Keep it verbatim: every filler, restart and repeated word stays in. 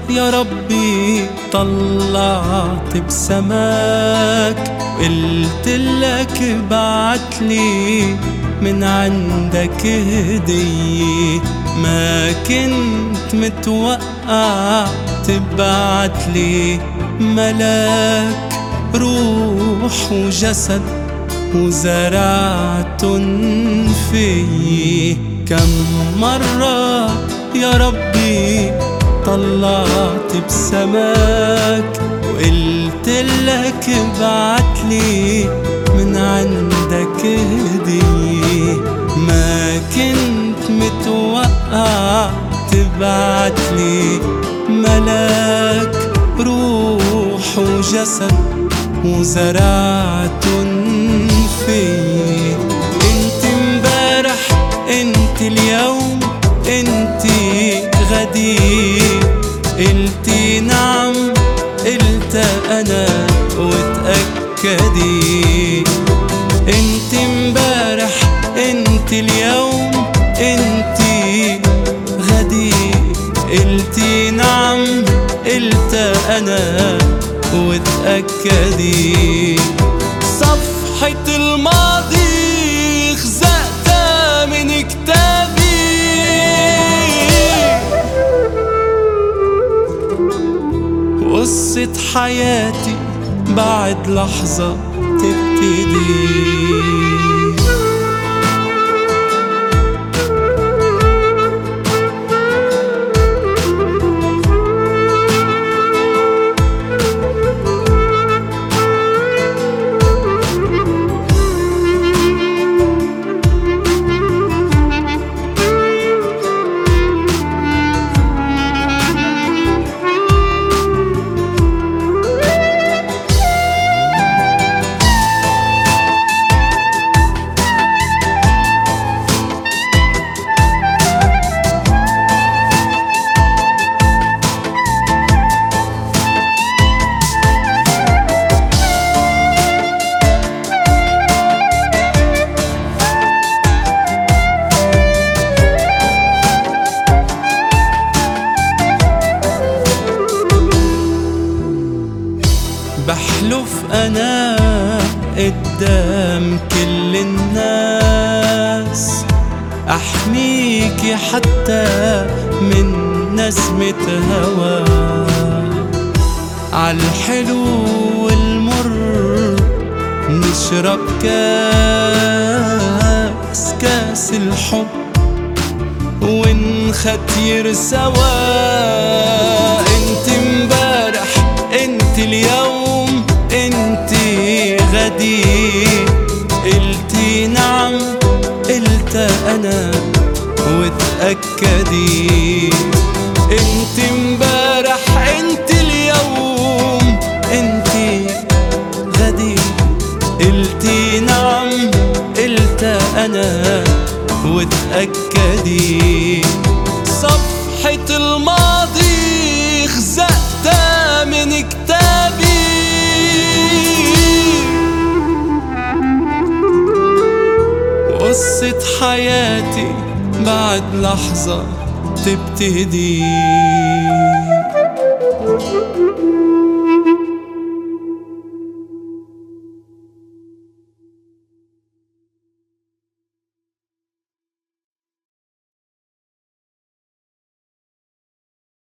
يا ربي طلعت بسماك، قلتلك ابعتلي من عندك هدية، ما كنت متوقع تبعتلي ملاك روح وجسد وزرعتن في. كم مرة يا ربي طلعت بسماك، وقلتلك ابعتلي من عندك هدية، ما كنت متوقع تبعتلي ملاك روح وجسد وزرعتن في. انت امبارح انت اليوم انت غدي، قلتي نعم قلت انا وتأكدي. انت امبارح انت اليوم انت غدي، قلتي نعم قلت انا وتأكدي. صفحة الماضي خزقتها من كتابي، قصة حياتي بعد لحظة تبتدي. بحلف أنا قدام كل الناس أحميكي حتى من نسمة هوا، عالحلو والمر نشرب كاس كاس الحب ونختير سوا. انت امبارح انت اليوم انت غدي، قلتي نعم قلت انا وتأكدي. انت امبارح انت اليوم انت غدي، قلتي نعم قلت انا وتأكدي. صفحة الماضي خزقتها من كتابي، وقصة حياتي بعد لحظة تبتدي.